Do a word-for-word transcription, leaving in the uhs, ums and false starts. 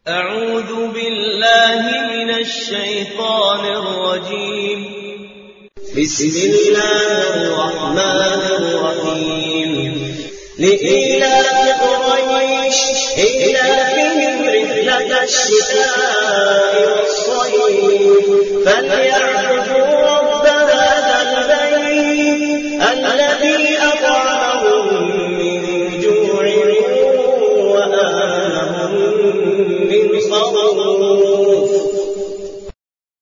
أعوذ بالله من الشيطان الرجيم. بسم الله الرحمن الرحيم. لإيلاف قريش إيلافهم رحلة الشتاء والصيف فليعبدوا